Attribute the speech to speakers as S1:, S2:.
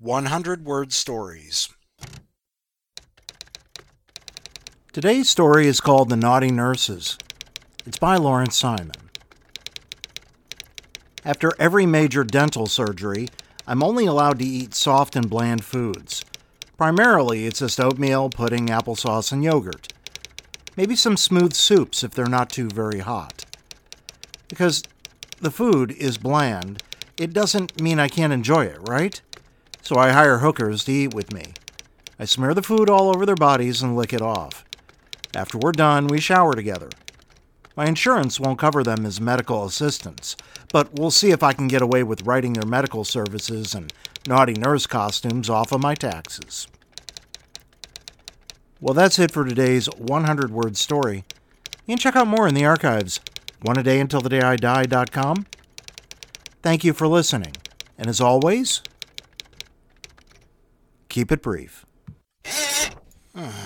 S1: 100-word stories.
S2: Today's story is called The Naughty Nurses. It's by Lawrence Simon. After every major dental surgery, I'm only allowed to eat soft and bland foods. Primarily, it's just oatmeal, pudding, applesauce, and yogurt. Maybe some smooth soups if they're not too very hot. Because the food is bland, it doesn't mean I can't enjoy it, right? So I hire hookers to eat with me. I smear the food all over their bodies and lick it off. After we're done, we shower together. My insurance won't cover them as medical assistants, but we'll see if I can get away with writing their medical services and naughty nurse costumes off of my taxes. Well, that's it for today's 100-word story. You can check out more in the archives, oneadayuntilthedayI.com. Thank you for listening, and as always, keep it brief.